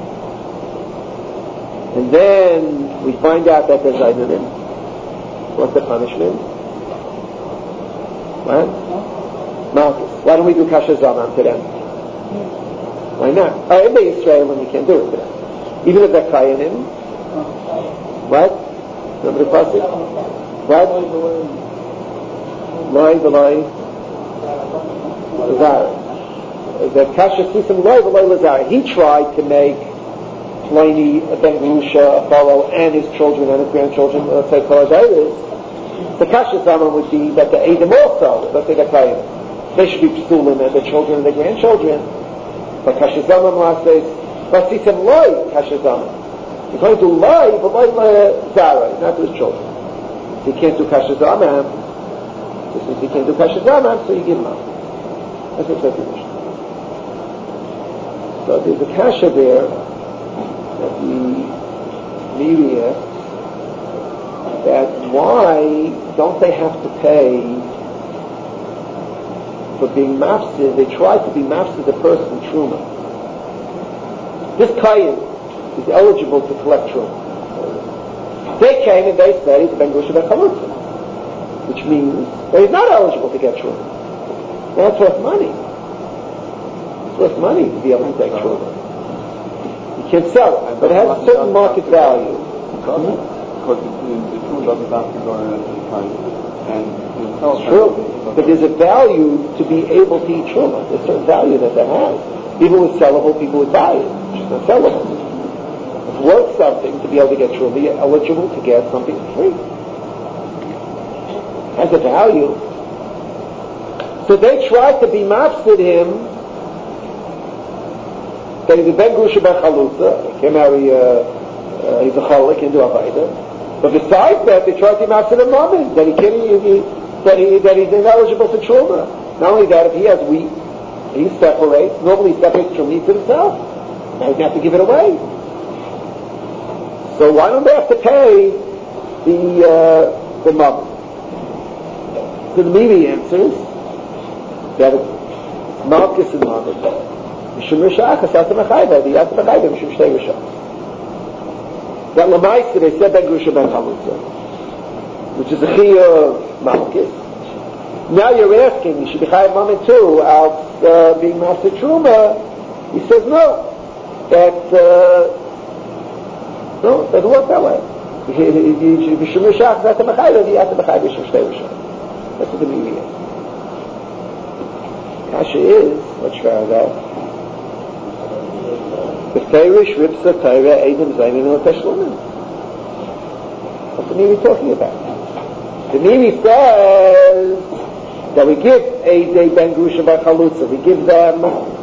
And then we find out that there's Eidim. What's the punishment? What? Malchus. Why don't we do Kashazamam to them? Why not? In the Israel, and we can't do it to them. Even if they're Kayanim. What? Remember the pasuk? What? Loi v'loi Lazar. The Kasha Sisim Loi v'loi Lazar. He tried to make Pliny, Ben Grusha, a fellow, and his children and his grandchildren, let's say Korazaitis. The Kasha Zaman would be that the Eidim also, let's say the Kayanim, they should be pursuing and their children and their grandchildren. But Kasha Zaman last says, Vasitim Loi Kasha Zaman. You're going to do Loi, but Loi Zara, not to his children. So you can't do Kasha Zaman. So since you can't do Kasha Zaman, so you give him up. That's what says the Mishnah. So there's a Kasha there that the Miri asks, that why don't they have to pay for being mafsid? They try to be mafsid the person truma. This kayin is eligible to collect truma. They came and they said he's ben grusha ben chalutza, which means that he's not eligible to get truma. Well, that's worth money. It's worth money to be able to take truma. You can't sell it, but it has a certain market value. Because the true doesn't have to go in at the time. And it's true. But there's a value to be able to eat truma. There's a certain value that has. People would sellable, people would buy it. It's not sellable. It's worth something to be able to get truma. You're eligible to get something free. has a value. So they tried to be mafsid him. That he's a ben grusha ben chalutza. He can marry, he's a chalik into Avaida. But besides that, they tried to be mafsid him mammon. That that he's ineligible for truma. Not only that, if he has wheat, he separates. Normally he separates from wheat to himself. Now he's have to give it away. So why don't they have to pay the mammon? So the Mimi answers that it's Malkus and mammon. Mishum Rishach, Asata Mechayda, the Yata Mechayda, Mishum Shtei Rishach. That Lamaisa, they said Ben Grusha Ben Chalutza, which is a Chiyah Malkus. Now you're asking, you should be Chayav Mammon too, out being Master Truma. He says no. No, it doesn't work that way. Mishum Rishach, Asata Mechayda, the Yata Mechayda, Mishum Shtei Rishach. That's what the Mimi is. Kasha is, let's try that. The Feirish Ripsa Taira Eidim Zaymin or Teshlumin. What's the Mimi talking about? The Mimi says that we give a Ben Grusha Ben Chalutza, we give them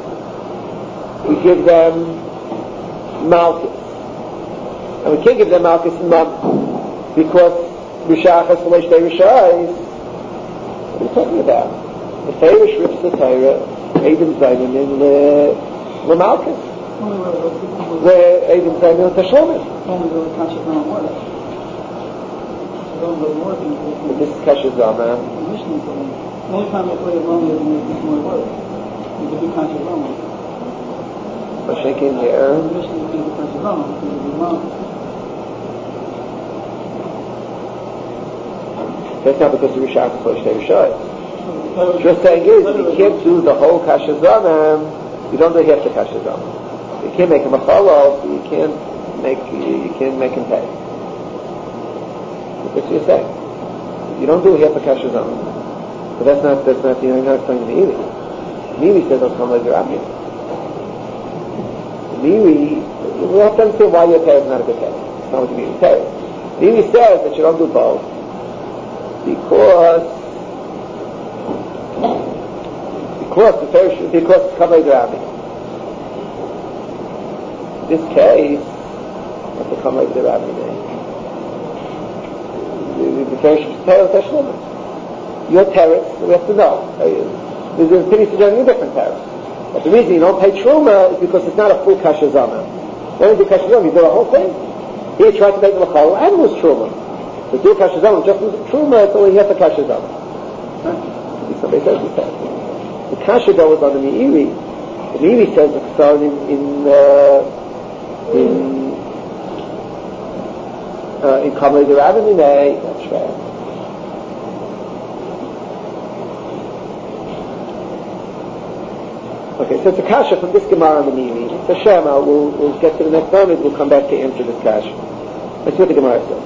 Malchus. And we can't give them Malchus and Mammon because Rishachas V'lesh Dei Rishais. What are you talking about? The Feirish Ripsa Taira Eidim Zaymin in the Malchus. Where Eidim Zaymin Tashlomin. This is Kasha Zama. The only time I play a Roma is when it's more work. You can do Kasha Roma. I'm shaking here. The mission is to do Kasha Roma because it's a Roma. That's not because the Rishach is V'lesh Dei Rishais. What you're saying is if you can't do the whole Kasha Zama, you don't do half the Kasha Zama. You can't make him a chalal, so you can't make him pay. That's what you're saying. You don't do half a kasha zama. But that's not you're not explaining the Mimi. The Mimi says don't come like your Abdi. The Mimi, we have to understand why your pay is not a good pay. It's not what the Mimi says. The Mimi says that you don't do both because it's come like your Abdi. In this case, have to come like the Rabbi name. The Feirish Teiros Teshlumin. Your teretz, we have to know. There's a pretty suggesting a different teretz. But the reason you don't pay Truma is because it's not a full Kasha Zama. When you do Kasha Zama, you do the whole thing. Here you try to make the Machal and lose Truma. To do Kasha Zama, just lose Truma, it's only half a Kasha Zama. Somebody says he says. The Kasha goes on the Meiri. The Meiri says it's started in Kamei the Rabbi Minei, that's right. Okay, so it's a kasha from this Gemara on the Mimi. It's a Shema. We'll get to the next moment. We'll come back to answer this kasha. Let's see what the Gemara says.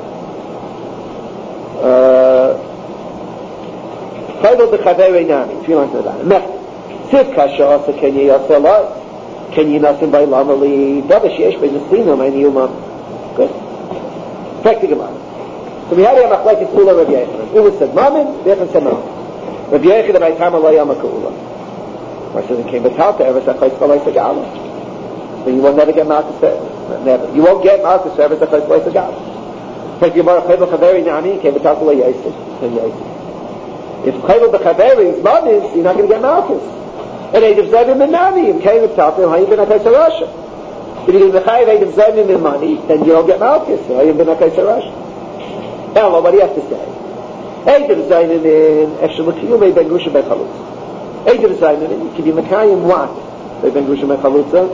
Chayvol b'chavei nami. 3 lines at the bottom. Siv kasha also kenyi yasalai. Kenyi nasim by lamali. Davish yesh by neslinam and yumam. Good. Back to Gemara. So we had a machlekes ula Rabbi Yochanan. Ula said mamin. Yochanan said mamin. Rabbi Yochanan by time alay amakula. I said it came back to ever sachais balay segala. So you will never get Malchus never. You won't get Malchus ever sachais balay segala. But if you're more chayvul chaveri nami, came back to lay yosef. If chayvul b'chaveri is mamis, you're not going to get Malchus. And Eidim Zayim and Nami, you came back to how you been a Kaisarasha. If you do the chayav Eidim Zayim and money, then you don't get Malchus. So how you been a Kaisarasha. Now, what do you have to say? Eidim Zayim in Eshelukiyume ben Grusha ben Chalutza. Eidim Zayim, you can be Mekayim what? By Ben Grusha Ben Chalutza.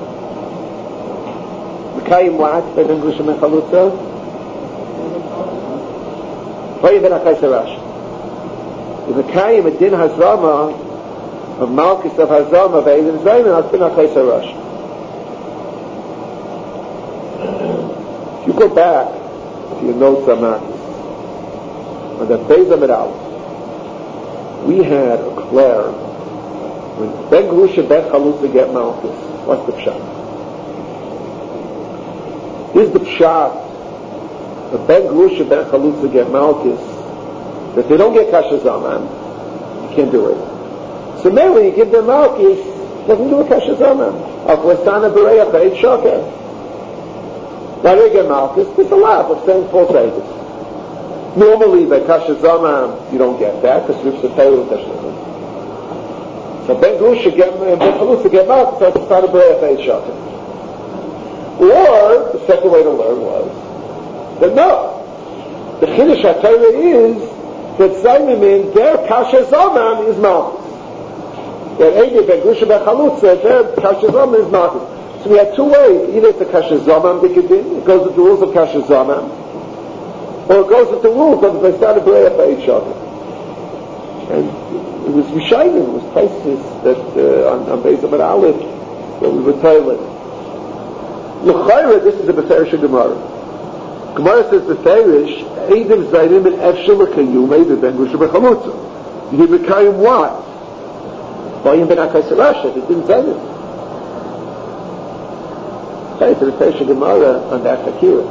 Mekayim what? By Ben Grusha Ben Chalutza. Why you been a Kaisarash? The Mekayim a Din Hazrama of Malchus of Hazrama of Eidim Zayim has been a Kaisarash. If you go back to your notes on Malchus, on the Beis Amid we had a Claire when Ben Grusha Ben Chalutza get Malchus. What's the pshat? Is the pshat that Ben Grusha Ben Chalutza get Malchus If they don't get kasha zaman, you can't do it. So maybe you give them malchus, doesn't do a kasha zaman. Al-Qasana Bereya Chayit Shoker. Why do they get malchus? It's a laugh of saying false edus. Normally by kasha zaman, you don't get that, because we've said with kasha zaman. So Ben Grusha get malchus, so it's not a Bereya Chayit Shoker. Or, the second way to learn was, that no, the Chiddush HaTorah is that Zayimim, their kasha zaman is malchus. That Eid Ben Grusha Ben Chalutza, their kasha zaman is malchus. So we have two ways. Either it's a kasha zaman dikadin, it goes with the rules of kasha zaman, or it goes with the rules of the Vestana Bereya Chayit Shoker. And it was Rishayim, it was places that on Beis Amar Aleph that we were toiling. L'chayra, this is a Beferish Gemara. Gemara says Beferish, Eidim Zayim and Efshel L'kayum, Eidim Ben Grusha Ben Chalutza. You did L'kayum what? Bayim Ben Akai Sarasha, it didn't Zayim. Okay, so the Beferish Gemara on that Sakira.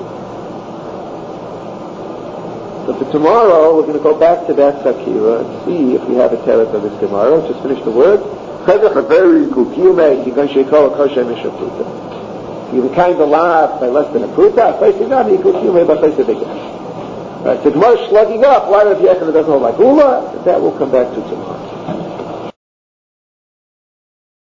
So for tomorrow, we're going to go back to that Sakira and see if we have a teretz on this Gemara. Just finish the word. Chazach Haveri Kukiyumei, Yigan Sheikol Koshem Mishaputa. You have a kind of laugh by less than a pruta, facing not equal to you, maybe facing big. Right, so Gemara slugging up, why if Yechon doesn't hold like Ula, that we'll come back to tomorrow.